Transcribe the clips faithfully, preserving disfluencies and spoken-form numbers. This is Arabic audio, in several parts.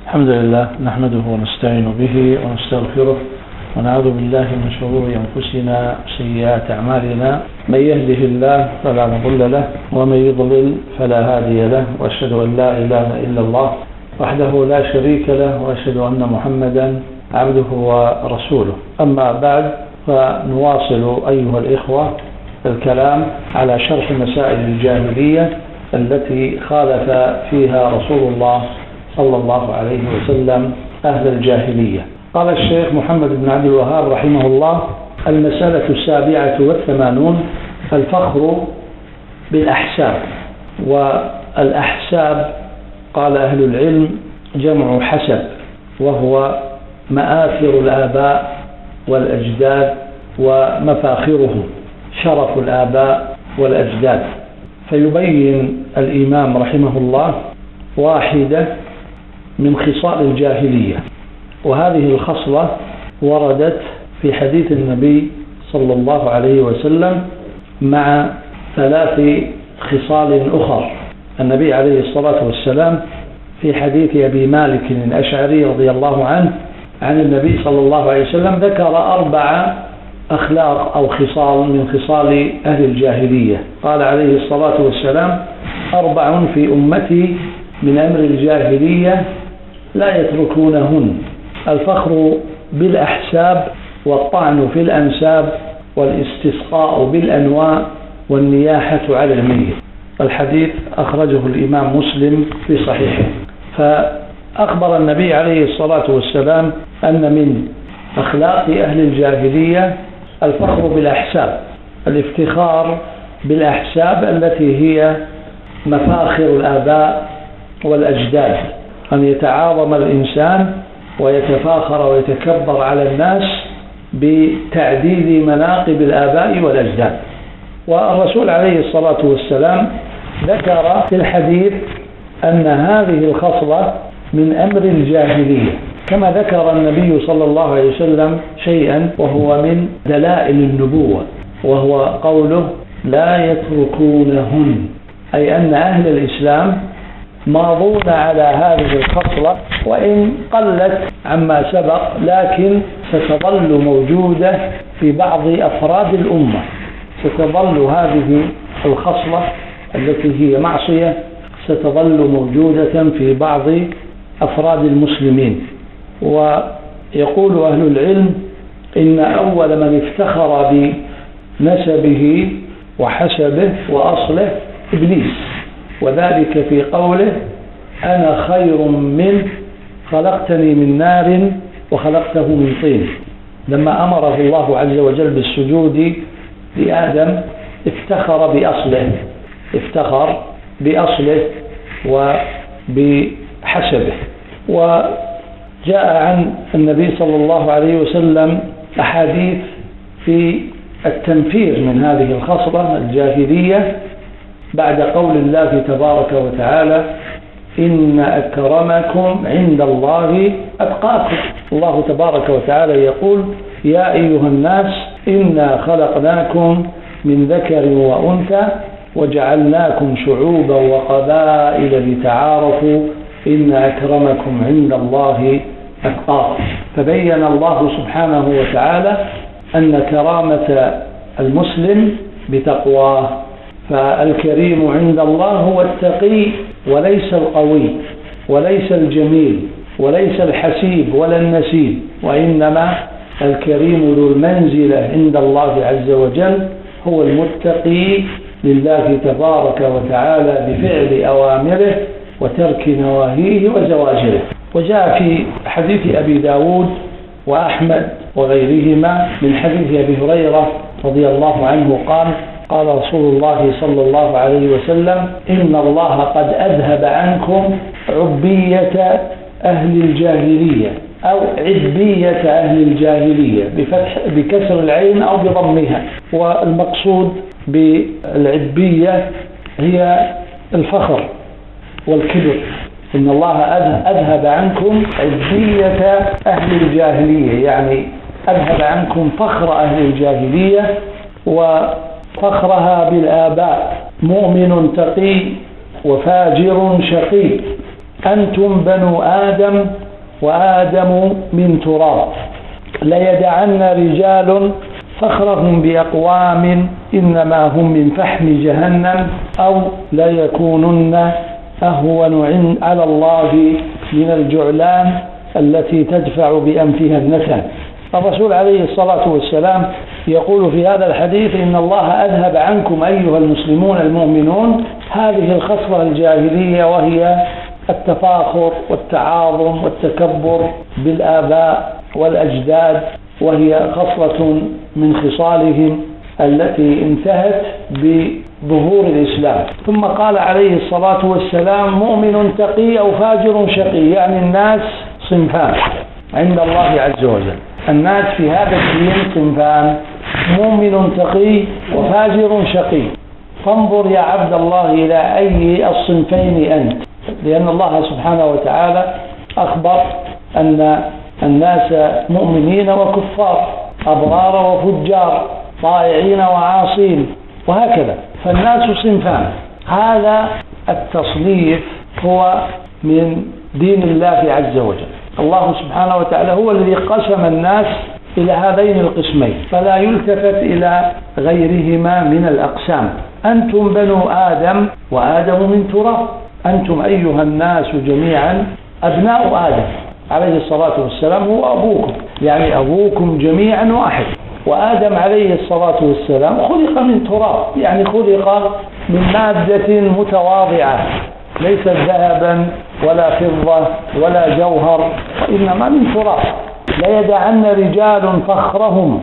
الحمد لله نحمده ونستعين به ونستغفره ونعوذ بالله من شرور أنفسنا وسيئات أعمالنا. من يهده الله فلا مضل له ومن يضلل فلا هادي له، وأشهد أن لا إله إلا الله وحده لا شريك له، وأشهد أن محمدا عبده ورسوله. أما بعد، فنواصل أيها الإخوة الكلام على شرح مسائل الجاهلية التي خالف فيها رسول الله صلى الله عليه وسلم أهل الجاهلية. قال الشيخ محمد بن عبد الوهاب رحمه الله: المسألة السابعة والثمانون: الفخر بالأحساب. والأحساب قال أهل العلم جمع حسب، وهو مآثر الآباء والأجداد ومفاخرهم، شرف الآباء والأجداد. فيبين الإمام رحمه الله واحدة من خصال الجاهلية، وهذه الخصلة وردت في حديث النبي صلى الله عليه وسلم مع ثلاث خصال أخر. النبي عليه الصلاة والسلام في حديث أبي مالك الأشعري رضي الله عنه عن النبي صلى الله عليه وسلم ذكر أربع أخلاق أو خصال من خصال أهل الجاهلية. قال عليه الصلاة والسلام: أربع في أمتي من أمر الجاهلية لا يتركونهن: الفخر بالأحساب، والطعن في الأنساب، والاستسقاء بالأنواء، والنياحة على الميت. الحديث أخرجه الإمام مسلم في صحيحه. فأخبر النبي عليه الصلاة والسلام أن من أخلاق أهل الجاهلية الفخر بالأحساب، الافتخار بالأحساب التي هي مفاخر الآباء والأجداد، أن يتعاظم الإنسان ويتفاخر ويتكبر على الناس بتعديل مناقب الآباء والأجداد. والرسول عليه الصلاة والسلام ذكر في الحديث أن هذه الخصلة من أمر الجاهلية، كما ذكر النبي صلى الله عليه وسلم شيئا وهو من دلائل النبوة، وهو قوله: لا يتركونهن، أي أن أهل الإسلام ماضون على هذه الخصلة، وإن قلت عما سبق لكن ستظل موجودة في بعض أفراد الأمة. ستظل هذه الخصلة التي هي معصية ستظل موجودة في بعض أفراد المسلمين. ويقول أهل العلم إن أول من افتخر بنسبه وحسبه وأصله إبليس، وذلك في قوله: أنا خير منه خلقتني من نار وخلقته من طين. لما أمره الله عز وجل بالسجود لآدم افتخر بأصله افتخر بأصله وبحسبه. وجاء عن النبي صلى الله عليه وسلم أحاديث في التنفير من هذه الخصلة الجاهلية بعد قول الله تبارك وتعالى: إن أكرمكم عند الله أتقاكم. الله تبارك وتعالى يقول: يا أيها الناس إنا خلقناكم من ذكر وأنثى وجعلناكم شعوبا وقبائل لتعارفوا إن أكرمكم عند الله أتقاكم. فبين الله سبحانه وتعالى أن كرامة المسلم بتقواه، فالكريم عند الله هو التقي وليس القوي وليس الجميل وليس الحسيب ولا النسيب، وإنما الكريم ذو المنزلة عند الله عز وجل هو المتقي لله تبارك وتعالى بفعل أوامره وترك نواهيه وزواجره. وجاء في حديث أبي داود وأحمد وغيرهما من حديث أبي هريرة رضي الله عنه قال: قال رسول الله صلى الله عليه وسلم: إن الله قد أذهب عنكم عبية أهل الجاهلية، أو عبية أهل الجاهلية بفتح بكسر العين أو بضمها. والمقصود بالعبية هي الفخر والكبر. إن الله أذهب عنكم عبية أهل الجاهلية، يعني أذهب عنكم فخر أهل الجاهلية وفخرها بالآباء، مؤمن تقي وفاجر شقي، أنتم بنو آدم وآدم من تراب، ليدعن رجال فخرهم بأقوام إنما هم من فحم جهنم أو ليكونن أهون على الله من الجعلان التي تدفع بأنفها النتن. الرسول عليه الصلاة والسلام يقول في هذا الحديث: إن الله أذهب عنكم أيها المسلمون المؤمنون هذه الخصلة الجاهلية، وهي التفاخر والتعاظم والتكبر بالآباء والأجداد، وهي خصلة من خصالهم التي انتهت بظهور الإسلام. ثم قال عليه الصلاة والسلام: مؤمن تقي أو فاجر شقي، يعني الناس صنفان عند الله عز وجل. الناس في هذا الدين صنفان: مؤمن تقي وفاجر شقي. فانظر يا عبد الله إلى أي الصنفين أنت، لأن الله سبحانه وتعالى أخبر أن الناس مؤمنين وكفار، أبرار وفجار، طائعين وعاصين، وهكذا. فالناس صنفان. هذا التصنيف هو من دين الله عز وجل. الله سبحانه وتعالى هو الذي قسم الناس إلى هذين القسمين، فلا يلتفت إلى غيرهما من الأقسام. أنتم بنو آدم وآدم من تراب، أنتم أيها الناس جميعا أبناء آدم عليه الصلاة والسلام، هو أبوكم، يعني أبوكم جميعا واحد. وآدم عليه الصلاة والسلام خلق من تراب، يعني خلق من مادة متواضعة، ليست ذهبا ولا فضة ولا جوهر، وإنما من تراب. ليدعن رجال فخرهم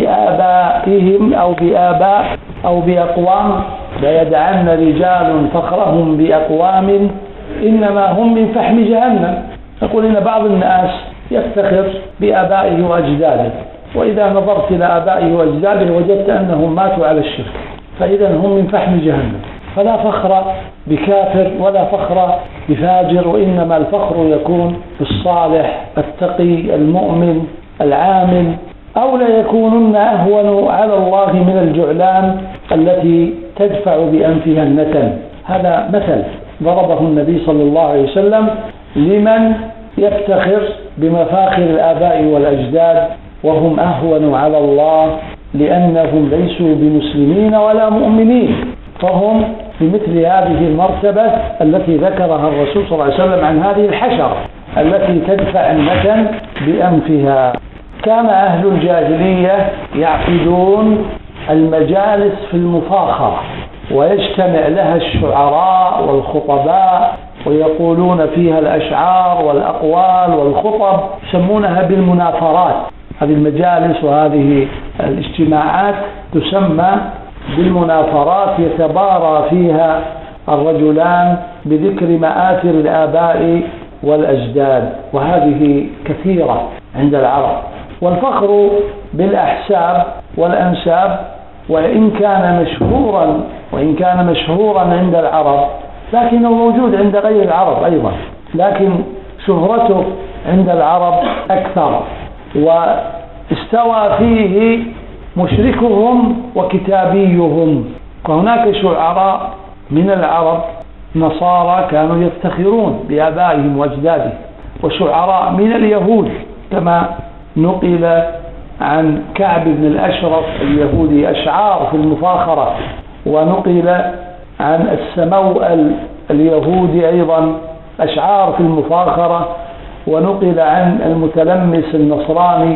بآبائهم أو بآباء أو بأقوام، ليدعن رجال فخرهم بأقوام إنما هم من فحم جهنم. نقول إن بعض الناس يفتخر بآبائه وأجداده، وإذا نظرت إلى آبائه وأجداده وجدت أنهم ماتوا على الشرك، فإذا هم من فحم جهنم. فلا فخر بكافر ولا فخر بفاجر، وإنما الفخر يكون بالصالح التقي المؤمن العامل. أو لا يكونن أهون على الله من الجعلان التي تدفع بأنفها النتن. هذا مثل ضربه النبي صلى الله عليه وسلم لمن يفتخر بمفاخر الآباء والأجداد، وهم أهون على الله لأنهم ليسوا بمسلمين ولا مؤمنين، فهم بمثل هذه المرتبة التي ذكرها الرسول صلى الله عليه وسلم عن هذه الحشرة التي تدفع النتن بأنفها. كان أهل الجاهلية يعقدون المجالس في المفاخرة، ويجتمع لها الشعراء والخطباء ويقولون فيها الأشعار والأقوال والخطب، يسمونها بالمنافرات. هذه المجالس وهذه الاجتماعات تسمى بالمنافرات، يتبارى فيها الرجلان بذكر مآثر الآباء والأجداد، وهذه كثيرة عند العرب. والفخر بالأحساب والأنساب وإن كان مشهورا وإن كان مشهورا عند العرب، لكنه موجود عند غير العرب أيضا، لكن شهرته عند العرب أكثر، واستوى فيه مشركهم وكتابيهم. وهناك شعراء من العرب نصارى كانوا يفتخرون بآبائهم وأجدادهم، وشعراء من اليهود كما نقل عن كعب بن الأشرف اليهودي أشعار في المفاخرة، ونقل عن السموأل اليهودي أيضا أشعار في المفاخرة، ونقل عن المتلمس النصراني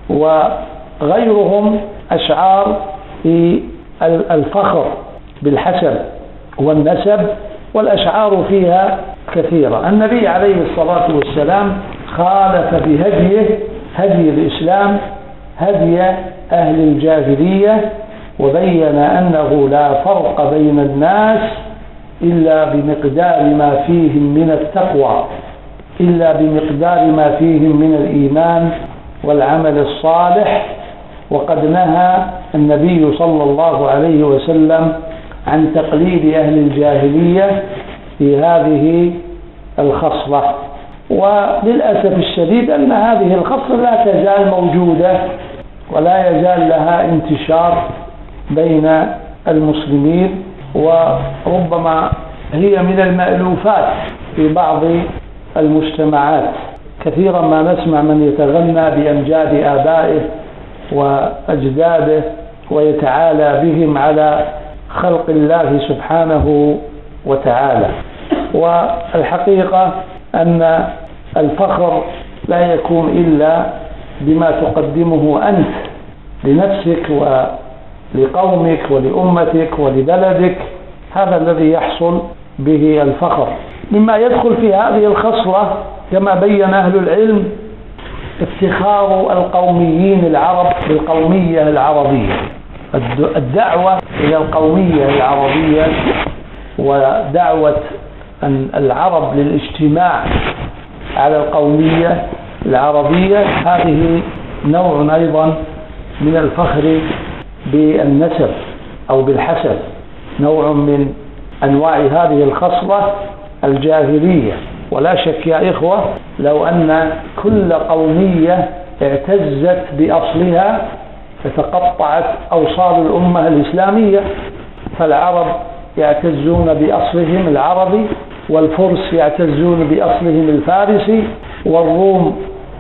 وغيرهم أشعار في الفخر بالحسب والنسب، والأشعار فيها كثيرة. النبي عليه الصلاة والسلام خالف بهديه هدي الإسلام هدي أهل الجاهلية، وبين أنه لا فرق بين الناس إلا بمقدار ما فيهم من التقوى، إلا بمقدار ما فيهم من الإيمان والعمل الصالح. وقد نهى النبي صلى الله عليه وسلم عن تقليد أهل الجاهلية في هذه الخصلة. وللأسف الشديد أن هذه الخصلة لا تزال موجودة ولا يزال لها انتشار بين المسلمين، وربما هي من المألوفات في بعض المجتمعات. كثيرا ما نسمع من يتغنى بأمجاد آبائه وأجداده ويتعالى بهم على خلق الله سبحانه وتعالى. والحقيقة أن الفخر لا يكون إلا بما تقدمه أنت لنفسك ولقومك ولأمتك ولبلدك، هذا الذي يحصل به الفخر. مما يدخل في هذه الخصلة كما بين أهل العلم افتخار القوميين العرب بالقومية العربية، الدعوة إلى القومية العربية ودعوة العرب للاجتماع على القومية العربية، هذه نوع أيضا من الفخر بالنسب أو بالحسب، نوع من أنواع هذه الخصلة الجاهلية. ولا شك يا إخوة لو أن كل قومية اعتزت بأصلها فتقطعت أوصال الأمة الإسلامية، فالعرب يعتزون بأصلهم العربي، والفرس يعتزون بأصلهم الفارسي، والروم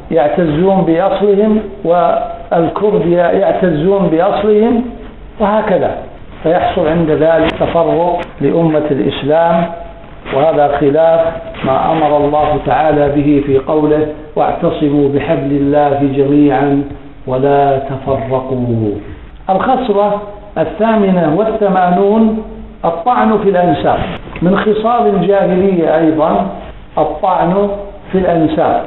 يعتزون بأصلهم، والكرد يعتزون بأصلهم، وهكذا، فيحصل عند ذلك تفرق لأمة الإسلام، وهذا خلاف ما أمر الله تعالى به في قوله واعتصموا بحبل الله جميعا ولا تفرقوا. الخصلة الثامنة والثمانون الطعن في الأنساب. من خصال الجاهلية أيضا الطعن في الأنساب،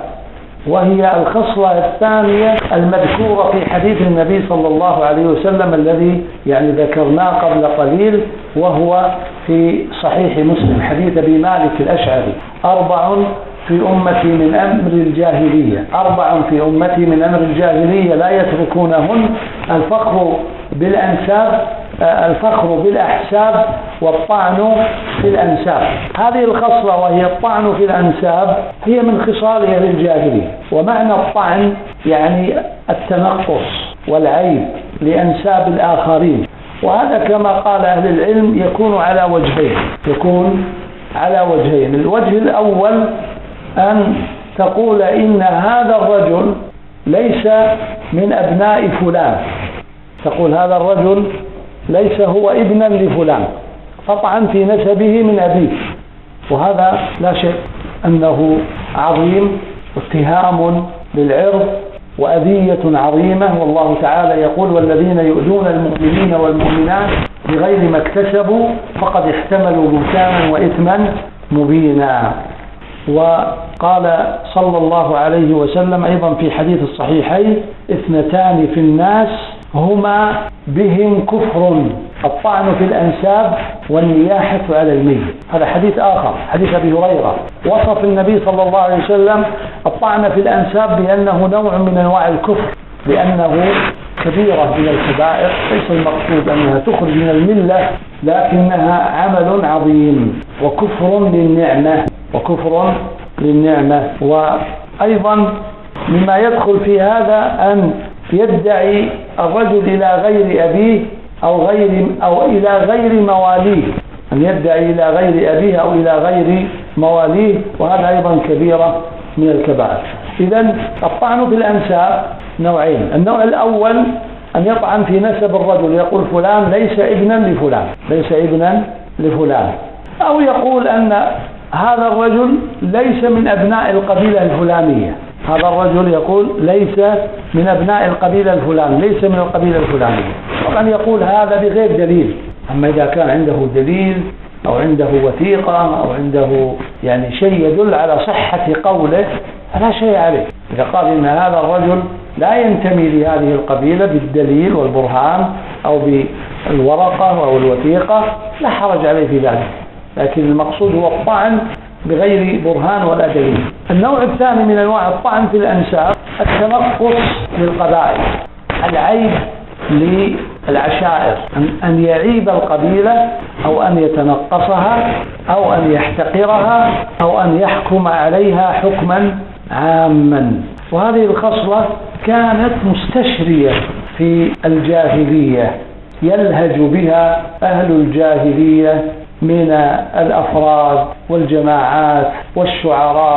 وهي الخصلة الثانية المذكورة في حديث النبي صلى الله عليه وسلم الذي يعني ذكرناه قبل قليل، وهو في صحيح مسلم حديث أبي مالك الأشعري: أربع في أمتي من أمر الجاهلية أربع في أمتي من أمر الجاهلية لا يتركونهن: الفخر بالأنساب الفخر بالأحساب والطعن في الأنساب. هذه الخصلة وهي الطعن في الأنساب هي من خصال أهل الجاهلية. ومعنى الطعن يعني التنقص والعيب لأنساب الآخرين، وهذا كما قال أهل العلم يكون على وجهين يكون على وجهين الوجه الأول أن تقول إن هذا الرجل ليس من أبناء فلان، تقول هذا الرجل ليس هو ابنا لفلان، قطعا في نسبه من أبيه، وهذا لا شك أنه عظيم واتهام للعرض وأذية عظيمة. والله تعالى يقول: والذين يؤذون المؤمنين والمؤمنات بغير ما اكتسبوا فقد احتملوا بهتانا وإثما مبينا. وقال صلى الله عليه وسلم أيضا في حديث الصحيحين: اثنتان في الناس هما بهم كفر: الطعن في الأنساب والنياحة على الميت. هذا حديث آخر، حديث أبي هريرة، وصف النبي صلى الله عليه وسلم الطعن في الأنساب بأنه نوع من أنواع الكفر، لأنه كبيرة من الكبائر، ليس المقصود أنها تخرج من الملة، لكنها عمل عظيم وكفر للنعمة وكفر للنعمة. وأيضا مما يدخل في هذا أن يدعي الرجل إلى غير أبيه أو غير أو إلى غير مواليه، أن يدعي إلى غير أبيه أو إلى غير مواليه، وهذا أيضا كبيرة من الكبائر. إذن الطعن في الأنساب نوعين: النوع الأول أن يطعن في نسب الرجل، يقول فلان ليس ابنا لفلان ليس ابنا لفلان أو يقول أن هذا الرجل ليس من أبناء القبيلة الفلانية، هذا الرجل يقول ليس من أبناء القبيلة الفلان ليس من القبيلة الفلانية. طبعا يقول هذا بغير دليل. أما إذا كان عنده دليل أو عنده وثيقة أو عنده يعني شيء يدل على صحة قوله فلا شيء عليه. إذا قال إن هذا الرجل لا ينتمي لهذه القبيلة بالدليل والبرهان أو بالورقة أو الوثيقة لا حرج عليه في ذلك، لكن المقصود هو الطعن بغير برهان ولا دليل. النوع الثاني من أنواع الطعن في الأنساب التنقص للقبائل، العيب للعشائر، أن يعيب القبيلة أو أن يتنقصها أو أن يحتقرها أو أن يحكم عليها حكما عاما. وهذه الخصلة كانت مستشرية في الجاهلية، يلهج بها أهل الجاهلية من الأفراد والجماعات والشعراء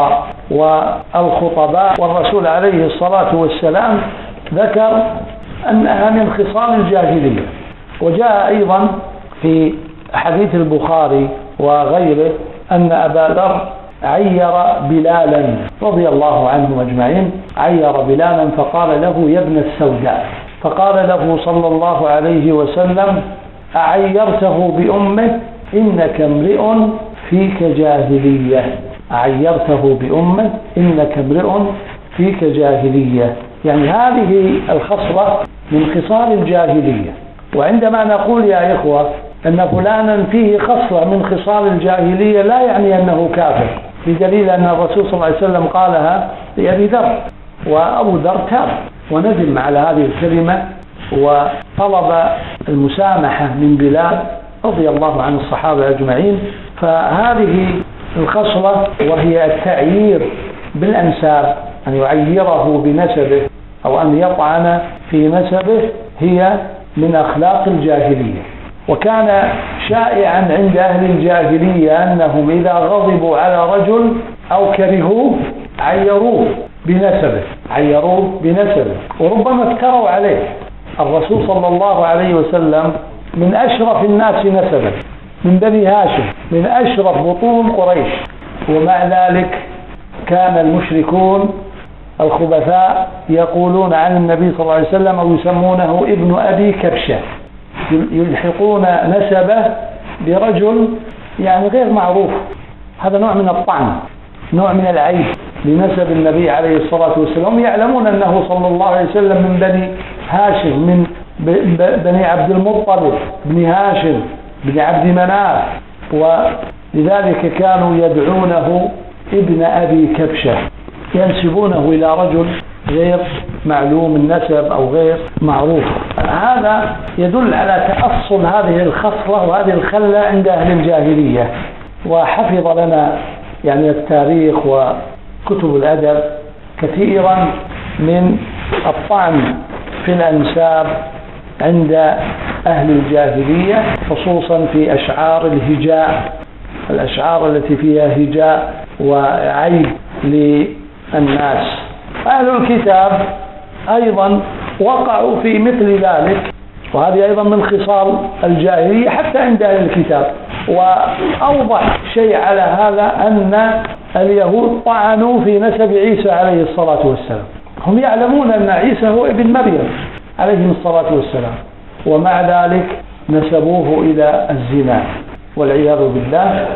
والخطباء، والرسول عليه الصلاة والسلام ذكر أنها من خصال الجاهلية. وجاء أيضا في حديث البخاري وغيره أن أبا ذر عير بلالا رضي الله عنهم أجمعين، عير بلالا فقال له يا ابن السوداء، فقال له صلى الله عليه وسلم أعيرته بأمه إنك امرئ فيك جاهلية، أعيرته بأمه إنك امرئ فيك جاهلية. يعني هذه الخصلة من خصال الجاهلية. وعندما نقول يا إخوة أن فلانا فيه خصلة من خصال الجاهلية لا يعني أنه كافر، بدليل أن الرسول صلى الله عليه وسلم قالها لأبي ذر، وأبو ذر تاب وندم على هذه الكلمة وطلب المسامحة من بلال رضي الله عن الصحابة أجمعين. فهذه الخصلة وهي التعيير بالأنساب، أن يعيره بنسبه أو أن يطعن في نسبه، هي من أخلاق الجاهلية. وكان شائعا عند أهل الجاهلية أنهم إذا غضبوا على رجل أو كرهوه عيروه بنسبه، عيروه بنسبه وربما افتروا عليه. الرسول صلى الله عليه وسلم من أشرف الناس نسبا، من بني هاشم، من أشرف بطون قريش، ومع ذلك كان المشركون الخبثاء يقولون عن النبي صلى الله عليه وسلم أو يسمونه ابن أبي كبشة، يلحقون نسبه برجل يعني غير معروف. هذا نوع من الطعن، نوع من العيب لنسب النبي عليه الصلاة والسلام. يعلمون أنه صلى الله عليه وسلم من بني هاشم، من بني عبد المطلب بن هاشم بن عبد مناف، ولذلك كانوا يدعونه ابن أبي كبشة، ينسبونه إلى رجل غير معلوم النسب أو غير معروف. هذا يدل على تأصل هذه الخصلة وهذه الخلة عند أهل الجاهلية. وحفظ لنا يعني التاريخ وكتب الأدب كثيرا من الطعن في الأنساب عند أهل الجاهلية، خصوصا في أشعار الهجاء، الأشعار التي فيها هجاء وعيب للناس. أهل الكتاب أيضا وقعوا في مثل ذلك، وهذه أيضا من خصال الجاهلية حتى عند أهل الكتاب. وأوضح شيء على هذا أن اليهود طعنوا في نسب عيسى عليه الصلاة والسلام. هم يعلمون أن عيسى هو ابن مريم عليه الصلاة والسلام، ومع ذلك نسبوه إلى الزنا والعياذ بالله،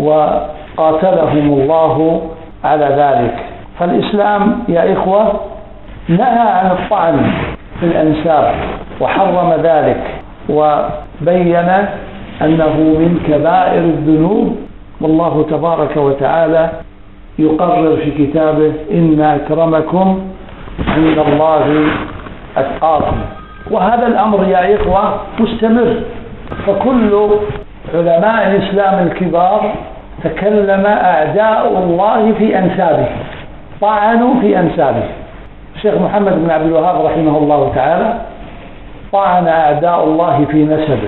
وقاتلهم الله على ذلك. فالإسلام يا إخوة نهى عن الطعن في الأنساب وحرم ذلك، وبين أنه من كبائر الذنوب. والله تبارك وتعالى يقرر في كتابه إن أكرمكم عند الله أتقاكم. وهذا الأمر يا إخوة مستمر، فكل علماء الإسلام الكبار تكلم أعداء الله في أنسابه، طعنوا في أنسابه. الشيخ محمد بن عبد الوهاب رحمه الله تعالى طعن أعداء الله في نسبه،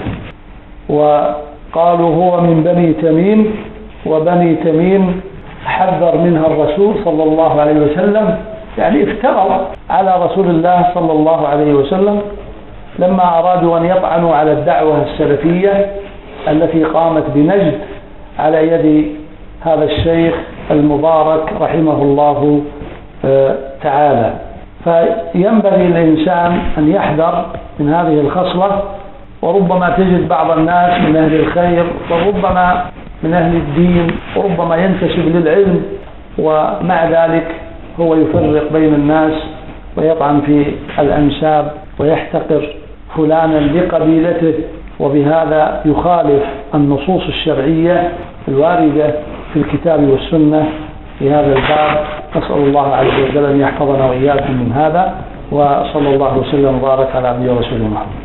وقالوا هو من بني تميم، وبني تميم حذر منها الرسول صلى الله عليه وسلم، يعني افتروا على رسول الله صلى الله عليه وسلم لما أرادوا أن يطعنوا على الدعوة السلفية التي قامت بنجد على يد هذا الشيخ المبارك رحمه الله تعالى. فينبغي الإنسان أن يحذر من هذه الخصلة. وربما تجد بعض الناس من أهل الخير، وربما من أهل الدين، وربما ينتسب للعلم، ومع ذلك هو يفرق بين الناس ويطعن في الأنساب ويحتقر فلانا لقبيلته، وبهذا يخالف النصوص الشرعية الواردة في الكتاب والسنة في هذا الباب. نسأل الله عز وجل أن يحفظنا وإياكم من هذا، وصلى الله وسلم وبارك على عبده ورسوله محمد.